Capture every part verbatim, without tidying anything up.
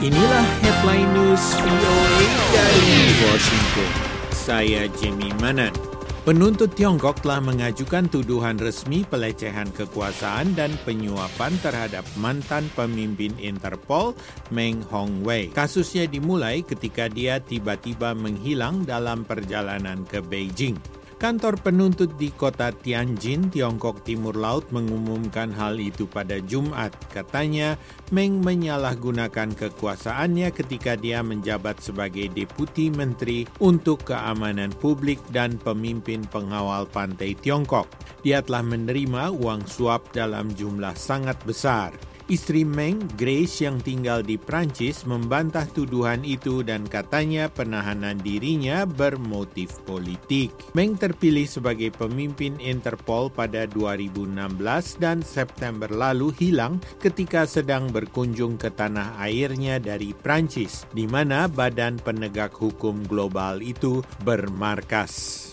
Inilah headline news V O A dari Washington. Saya Jimmy Manan. Penuntut Tiongkok telah mengajukan tuduhan resmi pelecehan kekuasaan dan penyuapan terhadap mantan pemimpin Interpol, Meng Hongwei. Kasusnya dimulai ketika dia tiba-tiba menghilang dalam perjalanan ke Beijing. Kantor penuntut di kota Tianjin, Tiongkok Timur Laut mengumumkan hal itu pada Jumat. Katanya, Meng menyalahgunakan kekuasaannya ketika dia menjabat sebagai Deputi Menteri untuk Keamanan Publik dan Pemimpin Pengawal Pantai Tiongkok. Dia telah menerima uang suap dalam jumlah sangat besar. Istri Meng, Grace, yang tinggal di Prancis, membantah tuduhan itu dan katanya penahanan dirinya bermotif politik. Meng terpilih sebagai pemimpin Interpol pada dua ribu enam belas dan September lalu hilang ketika sedang berkunjung ke tanah airnya dari Prancis, di mana Badan Penegak Hukum Global itu bermarkas.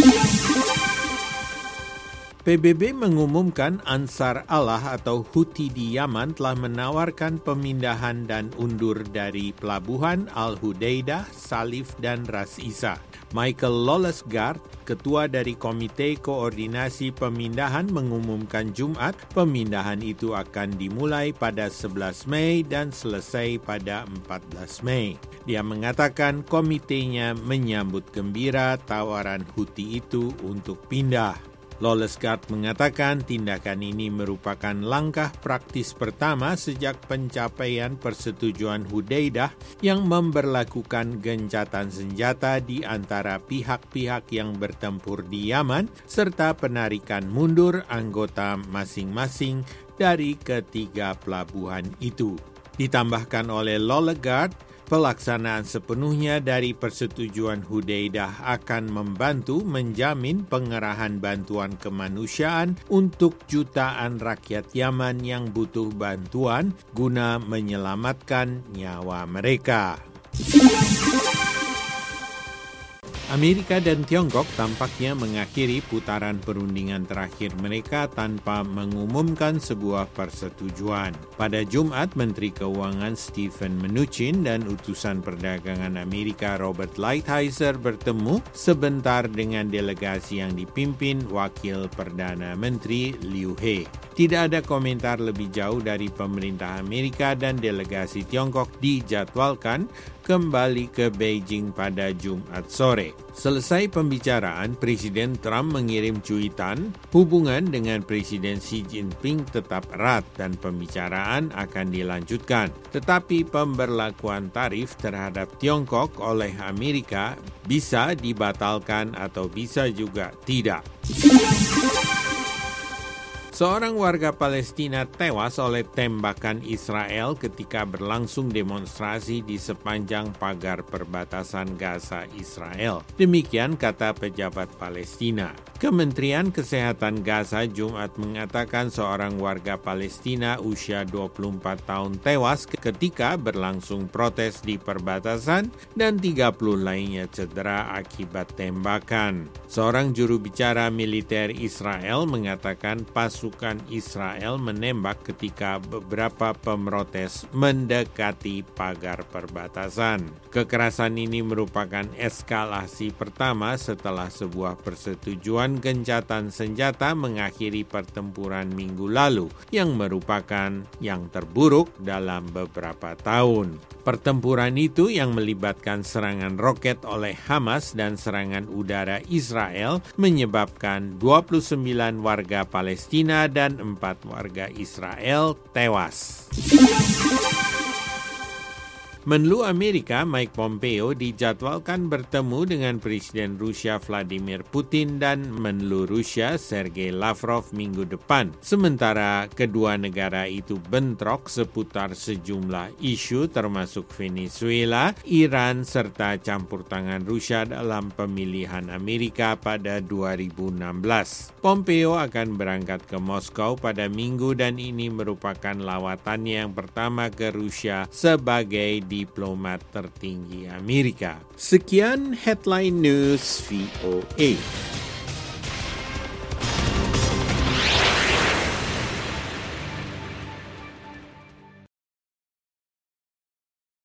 P B B mengumumkan Ansar Allah atau Houthi di Yaman telah menawarkan pemindahan dan undur dari pelabuhan Al-Hudaidah, Salif, dan Ras Isa. Michael Lawless-Gard, ketua dari Komite Koordinasi Pemindahan, mengumumkan Jumat pemindahan itu akan dimulai pada sebelas Mei dan selesai pada empat belas Mei. Dia mengatakan komitenya menyambut gembira tawaran Houthi itu untuk pindah. Lawless-Gard mengatakan tindakan ini merupakan langkah praktis pertama sejak pencapaian persetujuan Hudaidah yang memberlakukan gencatan senjata di antara pihak-pihak yang bertempur di Yaman serta penarikan mundur anggota masing-masing dari ketiga pelabuhan itu. Ditambahkan oleh Lawless-Gard, pelaksanaan sepenuhnya dari persetujuan Hudaidah akan membantu menjamin pengerahan bantuan kemanusiaan untuk jutaan rakyat Yaman yang butuh bantuan guna menyelamatkan nyawa mereka. Amerika dan Tiongkok tampaknya mengakhiri putaran perundingan terakhir mereka tanpa mengumumkan sebuah persetujuan. Pada Jumat, Menteri Keuangan Steven Mnuchin dan utusan perdagangan Amerika Robert Lighthizer bertemu sebentar dengan delegasi yang dipimpin Wakil Perdana Menteri Liu He. Tidak ada komentar lebih jauh dari pemerintah Amerika dan delegasi Tiongkok dijadwalkan kembali ke Beijing pada Jumat sore. Selesai pembicaraan, Presiden Trump mengirim cuitan, hubungan dengan Presiden Xi Jinping tetap erat dan pembicaraan akan dilanjutkan. Tetapi pemberlakuan tarif terhadap Tiongkok oleh Amerika bisa dibatalkan atau bisa juga tidak. Seorang warga Palestina tewas oleh tembakan Israel ketika berlangsung demonstrasi di sepanjang pagar perbatasan Gaza Israel. Demikian kata pejabat Palestina. Kementerian Kesehatan Gaza Jumat mengatakan seorang warga Palestina usia dua puluh empat tahun tewas ketika berlangsung protes di perbatasan dan tiga puluh lainnya cedera akibat tembakan. Seorang juru bicara militer Israel mengatakan pasukan Pasukan Israel menembak ketika beberapa pemrotes mendekati pagar perbatasan. Kekerasan ini merupakan eskalasi pertama setelah sebuah persetujuan gencatan senjata mengakhiri pertempuran minggu lalu yang merupakan yang terburuk dalam beberapa tahun. Pertempuran itu yang melibatkan serangan roket oleh Hamas dan serangan udara Israel menyebabkan dua puluh sembilan warga Palestina dan empat warga Israel tewas. Menlu Amerika Mike Pompeo dijadwalkan bertemu dengan Presiden Rusia Vladimir Putin dan Menlu Rusia Sergei Lavrov minggu depan. Sementara kedua negara itu bentrok seputar sejumlah isu termasuk Venezuela, Iran, serta campur tangan Rusia dalam pemilihan Amerika pada dua ribu enam belas. Pompeo akan berangkat ke Moskow pada minggu dan ini merupakan lawatannya yang pertama ke Rusia sebagai diplomat tertinggi Amerika. Sekian Headline News V O A.